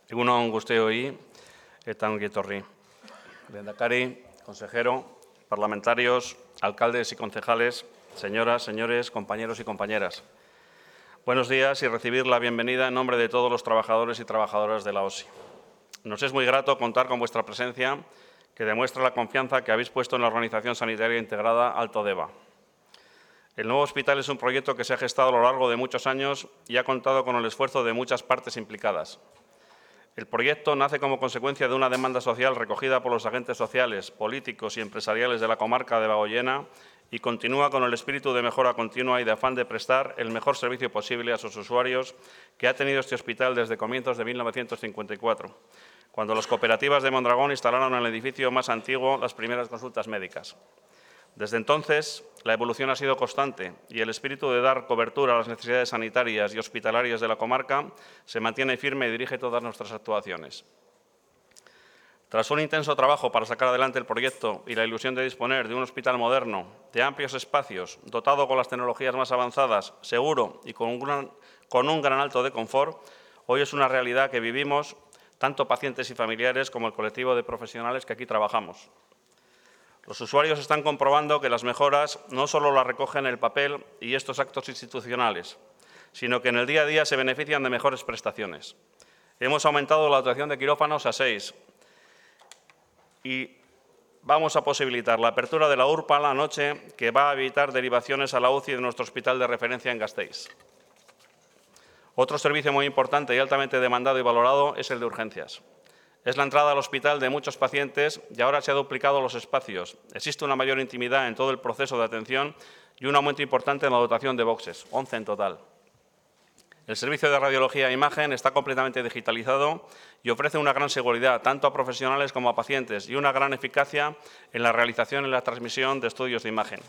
Egun on guztioi eta ongi etorri. Lehendakari, consejero, parlamentarios, alcaldes y concejales, señoras, señores, compañeros y compañeras. Buenos días y recibir la bienvenida en nombre de todos los trabajadores y trabajadoras de la OSI. Nos es muy grato contar con vuestra presencia, que demuestra la confianza que habéis puesto en la Organización Sanitaria Integrada Alto Deva. El nuevo hospital es un proyecto que se ha gestado a lo largo de muchos años y ha contado con el esfuerzo de muchas partes implicadas. El proyecto nace como consecuencia de una demanda social recogida por los agentes sociales, políticos y empresariales de la comarca de Debagoiena y continúa con el espíritu de mejora continua y de afán de prestar el mejor servicio posible a sus usuarios que ha tenido este hospital desde comienzos de 1954, cuando las cooperativas de Mondragón instalaron en el edificio más antiguo las primeras consultas médicas. Desde entonces, la evolución ha sido constante y el espíritu de dar cobertura a las necesidades sanitarias y hospitalarias de la comarca se mantiene firme y dirige todas nuestras actuaciones. Tras un intenso trabajo para sacar adelante el proyecto y la ilusión de disponer de un hospital moderno, de amplios espacios, dotado con las tecnologías más avanzadas, seguro y con un gran alto de confort, hoy es una realidad que vivimos tanto pacientes y familiares como el colectivo de profesionales que aquí trabajamos. Los usuarios están comprobando que las mejoras no solo las recogen en el papel y estos actos institucionales, sino que en el día a día se benefician de mejores prestaciones. Hemos aumentado la dotación de quirófanos a 6 y vamos a posibilitar la apertura de la URPA a la noche, que va a evitar derivaciones a la UCI de nuestro hospital de referencia en Gasteiz. Otro servicio muy importante y altamente demandado y valorado es el de urgencias. Es la entrada al hospital de muchos pacientes y ahora se han duplicado los espacios. Existe una mayor intimidad en todo el proceso de atención y un aumento importante en la dotación de boxes, 11 en total. El servicio de radiología e imagen está completamente digitalizado y ofrece una gran seguridad tanto a profesionales como a pacientes y una gran eficacia en la realización y la transmisión de estudios de imagen.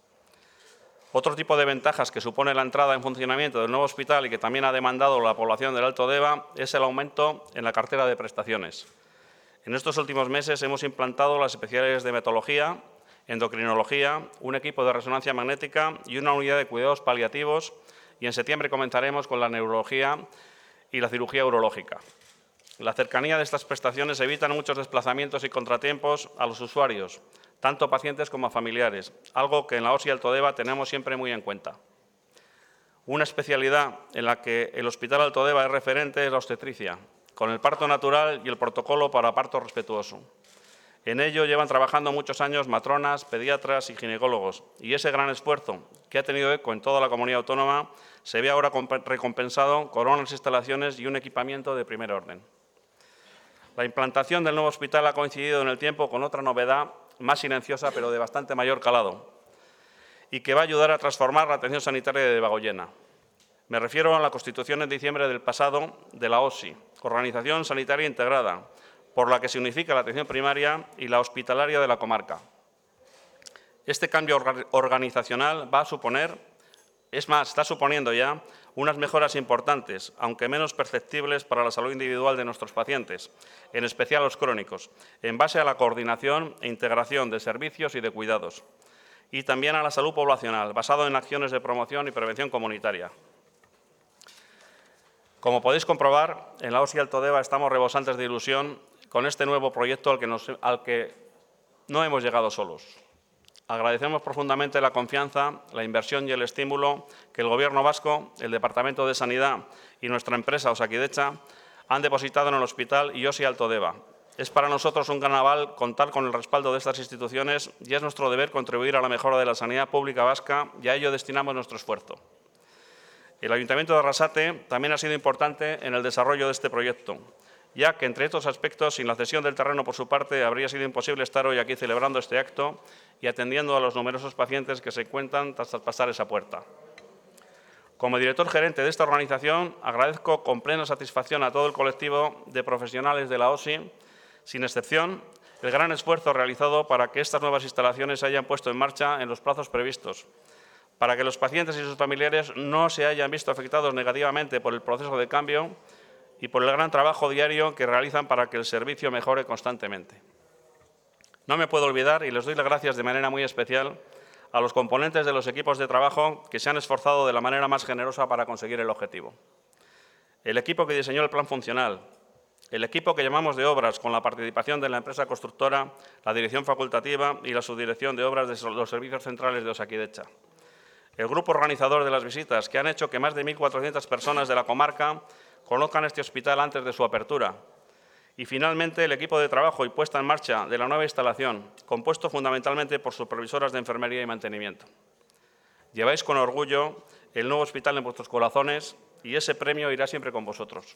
Otro tipo de ventajas que supone la entrada en funcionamiento del nuevo hospital y que también ha demandado la población del Alto Deva es el aumento en la cartera de prestaciones. En estos últimos meses hemos implantado las especialidades de hematología, endocrinología, un equipo de resonancia magnética y una unidad de cuidados paliativos, y en septiembre comenzaremos con la neurología y la cirugía urológica. La cercanía de estas prestaciones evita muchos desplazamientos y contratiempos a los usuarios, tanto a pacientes como a familiares, algo que en la OSI Alto Deva tenemos siempre muy en cuenta. Una especialidad en la que el Hospital Alto Deva es referente es la obstetricia, con el parto natural y el protocolo para parto respetuoso. En ello llevan trabajando muchos años matronas, pediatras y ginecólogos, y ese gran esfuerzo, que ha tenido eco en toda la comunidad autónoma, se ve ahora recompensado con unas instalaciones y un equipamiento de primer orden. La implantación del nuevo hospital ha coincidido en el tiempo con otra novedad más silenciosa, pero de bastante mayor calado, y que va a ayudar a transformar la atención sanitaria de Debagoiena. Me refiero a la constitución en diciembre del pasado de la OSI, Organización Sanitaria Integrada, por la que se unifica la atención primaria y la hospitalaria de la comarca. Este cambio organizacional va a suponer, es más, está suponiendo ya unas mejoras importantes, aunque menos perceptibles para la salud individual de nuestros pacientes, en especial los crónicos, en base a la coordinación e integración de servicios y de cuidados, y también a la salud poblacional, basado en acciones de promoción y prevención comunitaria. Como podéis comprobar, en la OSI Alto Deva estamos rebosantes de ilusión con este nuevo proyecto al que no hemos llegado solos. Agradecemos profundamente la confianza, la inversión y el estímulo que el Gobierno vasco, el Departamento de Sanidad y nuestra empresa Osakidecha han depositado en el hospital y OSI Alto Deva. Es para nosotros un gran aval contar con el respaldo de estas instituciones y es nuestro deber contribuir a la mejora de la sanidad pública vasca y a ello destinamos nuestro esfuerzo. El Ayuntamiento de Arrasate también ha sido importante en el desarrollo de este proyecto, ya que, entre otros aspectos, sin la cesión del terreno por su parte, habría sido imposible estar hoy aquí celebrando este acto y atendiendo a los numerosos pacientes que se encuentran tras pasar esa puerta. Como director gerente de esta organización, agradezco con plena satisfacción a todo el colectivo de profesionales de la OSI, sin excepción, el gran esfuerzo realizado para que estas nuevas instalaciones se hayan puesto en marcha en los plazos previstos, para que los pacientes y sus familiares no se hayan visto afectados negativamente por el proceso de cambio y por el gran trabajo diario que realizan para que el servicio mejore constantemente. No me puedo olvidar, y les doy las gracias de manera muy especial, a los componentes de los equipos de trabajo que se han esforzado de la manera más generosa para conseguir el objetivo. El equipo que diseñó el plan funcional, El equipo que llamamos de obras, con la participación de la empresa constructora, la dirección facultativa y la subdirección de obras de los servicios centrales de Osakidetza. El grupo organizador de las visitas, que han hecho que más de 1.400 personas de la comarca conozcan este hospital antes de su apertura. Y, finalmente, el equipo de trabajo y puesta en marcha de la nueva instalación, compuesto fundamentalmente por supervisoras de enfermería y mantenimiento. Lleváis con orgullo el nuevo hospital en vuestros corazones y ese premio irá siempre con vosotros.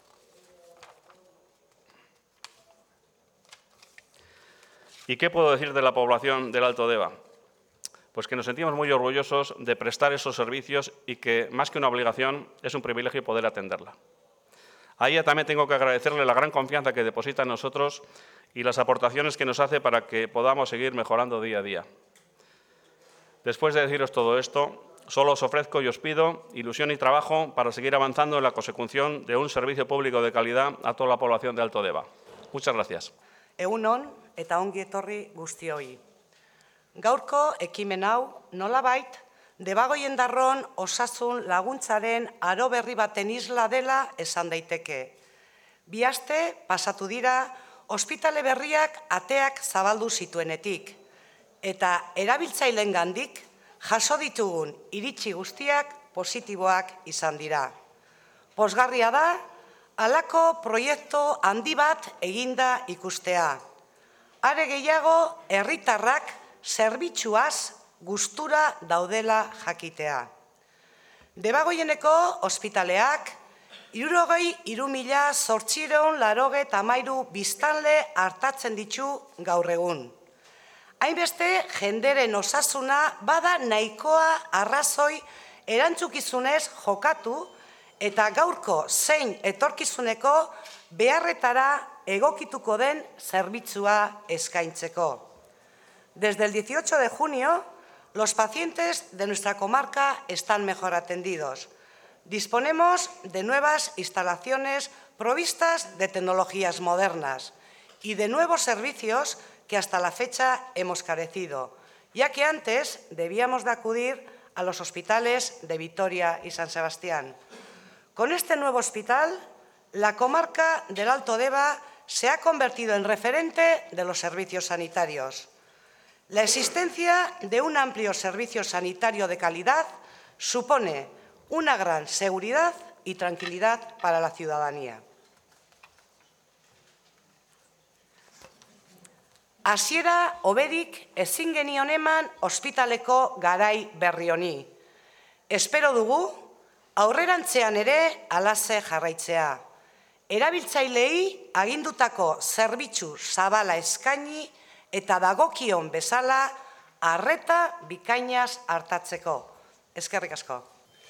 ¿Y qué puedo decir de la población del Alto Deba? Pues que nos sentimos muy orgullosos de prestar esos servicios y que, más que una obligación, es un privilegio poder atenderla. A ella también tengo que agradecerle la gran confianza que deposita en nosotros y las aportaciones que nos hace para que podamos seguir mejorando día a día. Después de deciros todo esto, solo os ofrezco y os pido ilusión y trabajo para seguir avanzando en la consecución de un servicio público de calidad a toda la población de Alto Deba. Muchas gracias. Egun on eta ongi etorri guztioi. Gaurko ekimen hau nolabait Debagoiendarron osasun laguntzaren aro berri baten isla dela esan daiteke. Bi aste pasatu dira ospitale berriak ateak zabaldu zituenetik eta erabiltzaileengandik jaso ditugun iritzi guztiak positiboak izan dira. Pozgarria da halako proiektu handi bat eginda ikustea. Are gehiago, herritarrak zerbitzuaz gustura daudela jakitea. Debagoieneko ospitaleak 63.883 biztanle hartatzen ditu gaur egun. Hainbeste jenderen osasuna bada nahikoa arrazoi erantzukizunez jokatu eta gaurko zein etorkizuneko beharretara egokituko den zerbitzua eskaintzeko. Desde el 18 de junio, los pacientes de nuestra comarca están mejor atendidos. Disponemos de nuevas instalaciones provistas de tecnologías modernas y de nuevos servicios que hasta la fecha hemos carecido, ya que antes debíamos de acudir a los hospitales de Vitoria y San Sebastián. Con este nuevo hospital, la comarca del Alto Deba se ha convertido en referente de los servicios sanitarios. La existencia de un amplio servicio sanitario de calidad supone una gran seguridad y tranquilidad para la ciudadanía. Hasiera hoberik ezin genion eman ospitaleko garai berri honi. Espero dugu aurrerantzean ere halaxe jarraitzea. Erabiltzaileei agindutako zerbitzu zabala eskaini eta dagokion bezala arreta bikainaz hartatzeko. Eskerrik asko.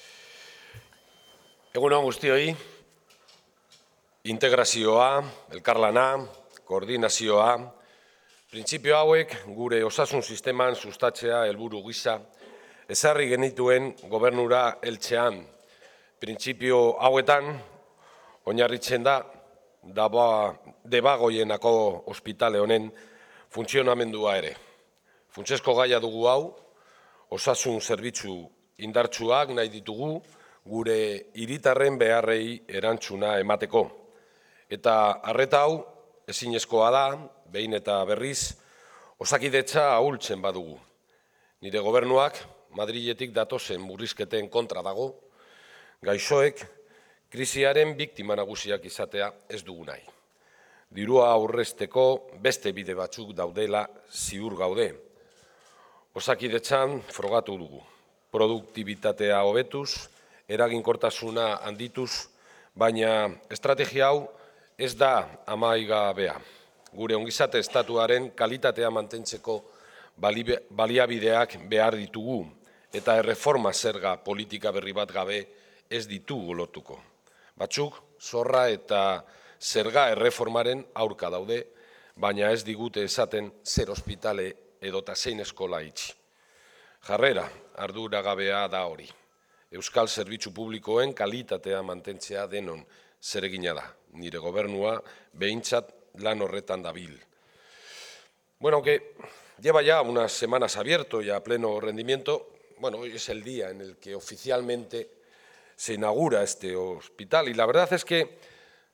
Egun on guztioi, integrazioa, elkarlana, koordinazioa, printzipio hauek gure osasun sisteman sustatzea helburu gisa ezarri genituen gobernura heltzean. Printzipio hauetan oinarritzen da Debagoienako ospitale honen funtzionamendua ere. Funtsezko gaia dugu hau, osasun zerbitzu indartsuak nahi ditugu gure hiritarren beharrei erantzuna emateko. Eta arreta hau ezinezkoa da, behin eta berriz, Osakidetza ahultzen badugu. Nire gobernuak Madriletik datozen murrizketen kontra dago, gaixoek krisiaren biktima nagusiak izatea ez dugu nahi. Dirua aurrezteko beste bide batzuk daudela ziur gaude. Osakidetzan frogatu dugu. Produktibitatea hobetuz, eraginkortasuna handituz, baina estrategia hau ez da amaigabea. Gure ongizate estatuaren kalitatea mantentzeko baliabideak behar ditugu eta erreforma zerga politika berri bat gabe ez ditugu lotuko. Batzuk zorra eta zerga erreformaren aurka daude, baina ez digute esaten zer ospitale edota zein eskola itxi. Jarrera arduragabea da hori. Euskal zerbitzu publikoen kalitatea mantentzea denon zeregina da. Nire gobernua behintzat lan horretan dabil. Bueno, aunque lleva ya unas semanas abierto y a pleno rendimiento, bueno, hoy es el día en el que oficialmente se inaugura este hospital y la verdad es que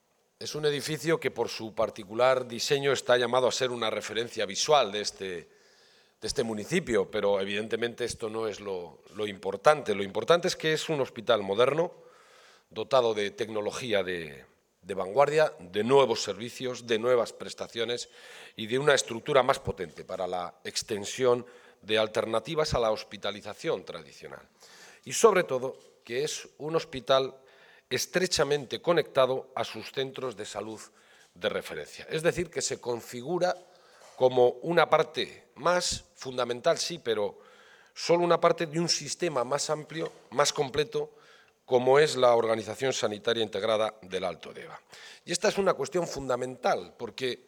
Es un edificio que por su particular diseño está llamado a ser una referencia visual de este municipio, pero evidentemente esto no es lo importante. Lo importante es que es un hospital moderno, dotado de tecnología de vanguardia, de nuevos servicios, de nuevas prestaciones y de una estructura más potente para la extensión de alternativas a la hospitalización tradicional. Y sobre todo, que es un hospital estrechamente conectado a sus centros de salud de referencia. Es decir, que se configura como una parte más fundamental, sí, pero solo una parte de un sistema más amplio, más completo, como es la Organización Sanitaria Integrada del Alto Deva. Y esta es una cuestión fundamental, porque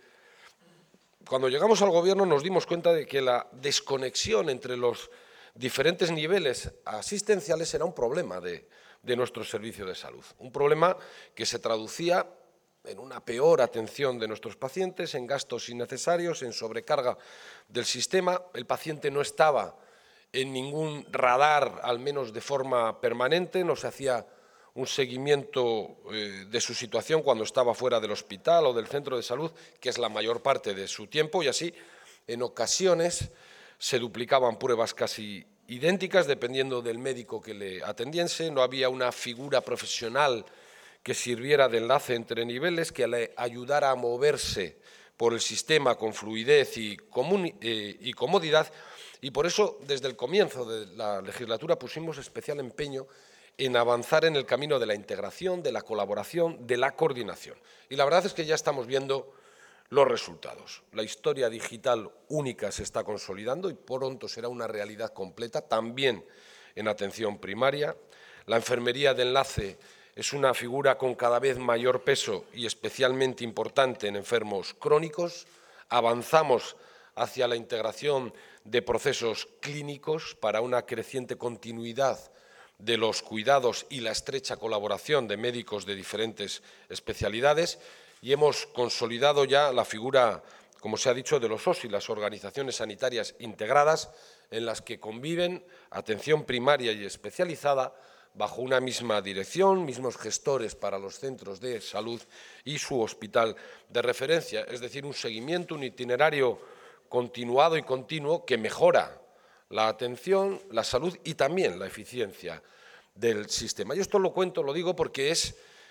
cuando llegamos al Gobierno nos dimos cuenta de que la desconexión entre los diferentes niveles asistenciales era un problema de nuestro servicio de salud. Un problema que se traducía en una peor atención de nuestros pacientes, en gastos innecesarios, en sobrecarga del sistema. El paciente no estaba en ningún radar, al menos de forma permanente, no se hacía un seguimiento de su situación cuando estaba fuera del hospital o del centro de salud, que es la mayor parte de su tiempo, y así, en ocasiones, se duplicaban pruebas casi idénticas dependiendo del médico que le atendiese, no había una figura profesional que sirviera de enlace entre niveles, que le ayudara a moverse por el sistema con fluidez y comodidad, y por eso desde el comienzo de la legislatura pusimos especial empeño en avanzar en el camino de la integración, de la colaboración, de la coordinación. Y la verdad es que ya estamos viendo los resultados. La historia digital única se está consolidando y pronto será una realidad completa, también en atención primaria. La enfermería de enlace es una figura con cada vez mayor peso y especialmente importante en enfermos crónicos. Avanzamos hacia la integración de procesos clínicos para una creciente continuidad de los cuidados y la estrecha colaboración de médicos de diferentes especialidades. Y hemos consolidado ya la figura, como se ha dicho, de los OSI, las organizaciones sanitarias integradas, en las que conviven atención primaria y especializada bajo una misma dirección, mismos gestores para los centros de salud y su hospital de referencia, es decir, un seguimiento, un itinerario continuado y continuo que mejora la atención, la salud y también la eficiencia del sistema. Y esto lo cuento, lo digo porque es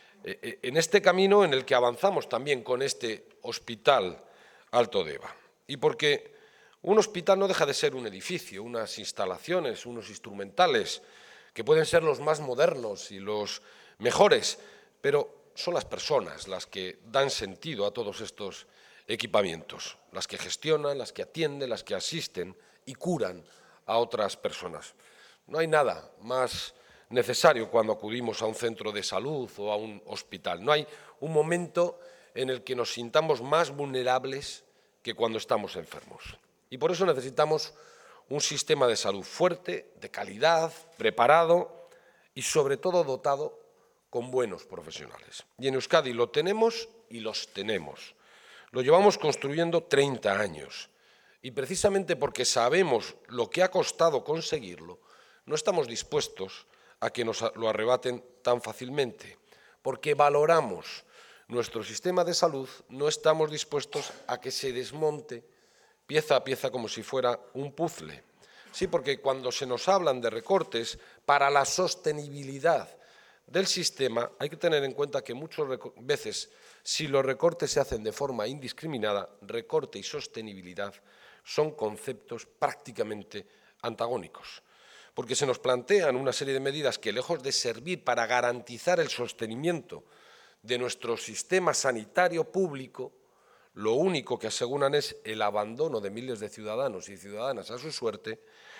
en este camino en el que avanzamos también con este Hospital Alto Deva. Y porque un hospital no deja de ser un edificio, unas instalaciones, unos instrumentales, que pueden ser los más modernos y los mejores, pero son las personas las que dan sentido a todos estos equipamientos, las que gestionan, las que atienden, las que asisten y curan a otras personas. No hay nada más necesario cuando acudimos a un centro de salud o a un hospital. No hay un momento en el que nos sintamos más vulnerables que cuando estamos enfermos. Y por eso necesitamos un sistema de salud fuerte, de calidad, preparado y sobre todo dotado con buenos profesionales. Y en Euskadi lo tenemos y los tenemos. Lo llevamos construyendo 30 años y precisamente porque sabemos lo que ha costado conseguirlo, no estamos dispuestos a que nos lo arrebaten tan fácilmente. Porque valoramos nuestro sistema de salud, no estamos dispuestos a que se desmonte pieza a pieza como si fuera un puzzle. Sí, porque cuando se nos hablan de recortes para la sostenibilidad del sistema, hay que tener en cuenta que muchas veces, si los recortes se hacen de forma indiscriminada, recorte y sostenibilidad son conceptos prácticamente antagónicos. Porque se nos plantean una serie de medidas que, lejos de servir para garantizar el sostenimiento de nuestro sistema sanitario público, lo único que aseguran es el abandono de miles de ciudadanos y ciudadanas a su suerte,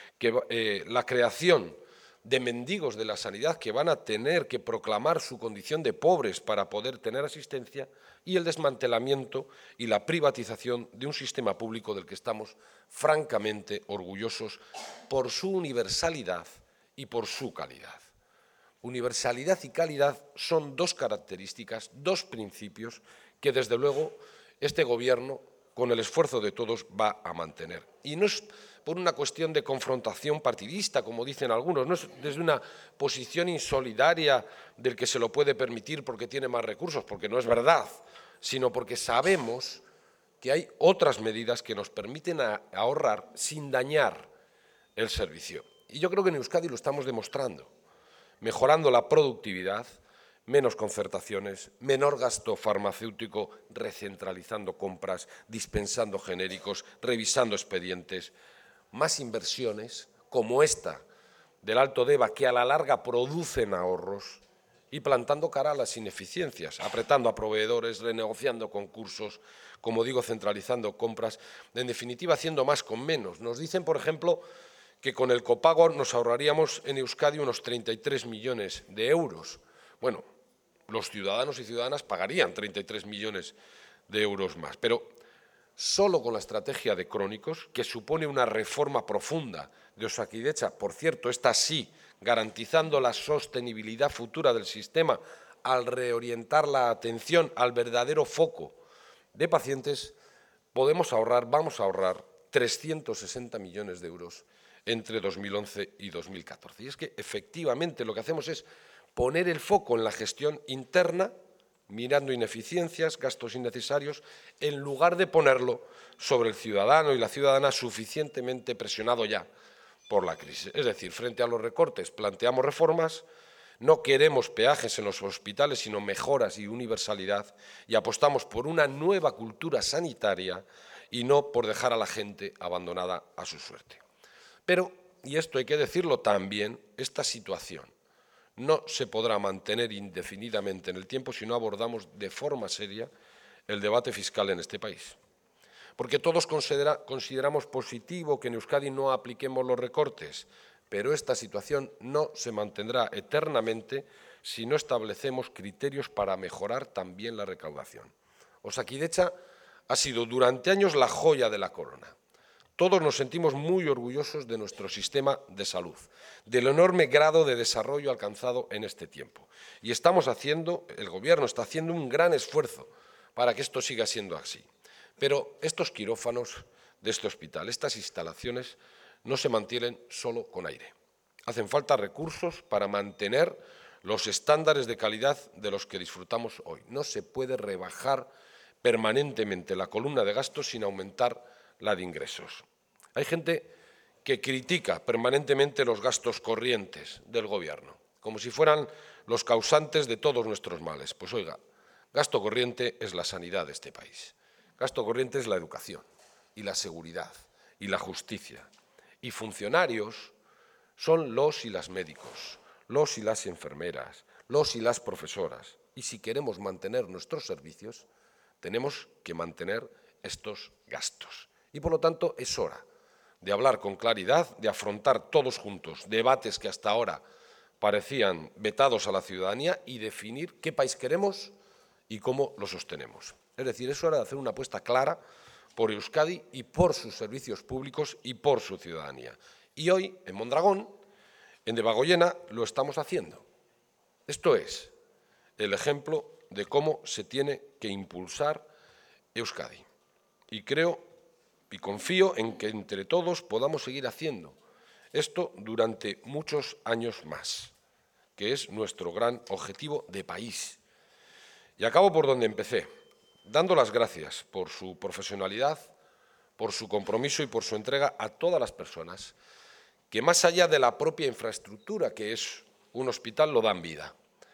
que la creación de mendigos de la sanidad que van a tener que proclamar su condición de pobres para poder tener asistencia, y el desmantelamiento y la privatización de un sistema público del que estamos francamente orgullosos por su universalidad y por su calidad. Universalidad y calidad son dos características, dos principios que desde luego este Gobierno con el esfuerzo de todos, va a mantener. Y no es por una cuestión de confrontación partidista, como dicen algunos, no es desde una posición insolidaria del que se lo puede permitir porque tiene más recursos, porque no es verdad, sino porque sabemos que hay otras medidas que nos permiten ahorrar sin dañar el servicio. Y yo creo que en Euskadi lo estamos demostrando, mejorando la productividad, menos concertaciones, menor gasto farmacéutico, recentralizando compras, dispensando genéricos, revisando expedientes, más inversiones como esta del Alto Deba, que a la larga producen ahorros, y plantando cara a las ineficiencias, apretando a proveedores, renegociando concursos, como digo, centralizando compras, en definitiva, haciendo más con menos. Nos dicen, por ejemplo, que con el copago nos ahorraríamos en Euskadi unos 33 millones de euros. Bueno, los ciudadanos y ciudadanas pagarían 33 millones de euros más, pero solo con la estrategia de crónicos, que supone una reforma profunda de Osakidetza, por cierto, esta sí, garantizando la sostenibilidad futura del sistema al reorientar la atención al verdadero foco de pacientes, vamos a ahorrar 360 millones de euros entre 2011 y 2014. Y es que, efectivamente, lo que hacemos es poner el foco en la gestión interna, mirando ineficiencias, gastos innecesarios, en lugar de ponerlo sobre el ciudadano y la ciudadana suficientemente presionado ya por la crisis. Es decir, frente a los recortes planteamos reformas, no queremos peajes en los hospitales, sino mejoras y universalidad, y apostamos por una nueva cultura sanitaria y no por dejar a la gente abandonada a su suerte. Pero, y esto hay que decirlo también, esta situación no se podrá mantener indefinidamente en el tiempo si no abordamos de forma seria el debate fiscal en este país. Porque todos consideramos positivo que en Euskadi no apliquemos los recortes, pero esta situación no se mantendrá eternamente si no establecemos criterios para mejorar también la recaudación. Osakidetza ha sido durante años la joya de la corona. Todos nos sentimos muy orgullosos de nuestro sistema de salud, del enorme grado de desarrollo alcanzado en este tiempo. Y el Gobierno está haciendo un gran esfuerzo para que esto siga siendo así. Pero estos quirófanos de este hospital, estas instalaciones, no se mantienen solo con aire. Hacen falta recursos para mantener los estándares de calidad de los que disfrutamos hoy. No se puede rebajar permanentemente la columna de gastos sin aumentar la de ingresos. Hay gente que critica permanentemente los gastos corrientes del Gobierno, como si fueran los causantes de todos nuestros males. Pues oiga, gasto corriente es la sanidad de este país. Gasto corriente es la educación y la seguridad y la justicia. Y funcionarios son los y las médicos, los y las enfermeras, los y las profesoras. Y si queremos mantener nuestros servicios, tenemos que mantener estos gastos. Y por lo tanto es hora de hablar con claridad, de afrontar todos juntos debates que hasta ahora parecían vetados a la ciudadanía y definir qué país queremos y cómo lo sostenemos. Es decir, es hora de hacer una apuesta clara por Euskadi y por sus servicios públicos y por su ciudadanía. Y hoy, en Mondragón, en Debagoiena, lo estamos haciendo. Esto es el ejemplo de cómo se tiene que impulsar Euskadi. Y creo y confío en que entre todos podamos seguir haciendo esto durante muchos años más, que es nuestro gran objetivo de país. Y acabo por donde empecé, dando las gracias por su profesionalidad, por su compromiso y por su entrega a todas las personas que, más allá de la propia infraestructura que es un hospital, lo dan vida.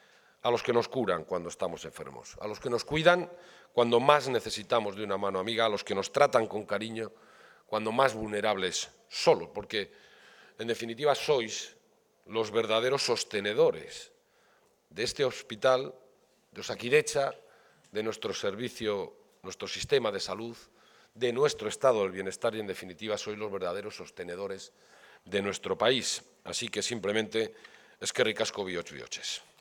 A los que nos curan cuando estamos enfermos, a los que nos cuidan cuando más necesitamos de una mano amiga, a los que nos tratan con cariño cuando más vulnerables solo, porque en definitiva sois los verdaderos sostenedores de este hospital, de Osakidetza, de nuestro servicio, nuestro sistema de salud, de nuestro estado del bienestar y en definitiva sois los verdaderos sostenedores de nuestro país. Así que simplemente eskerrik asko bihotz bihotxez.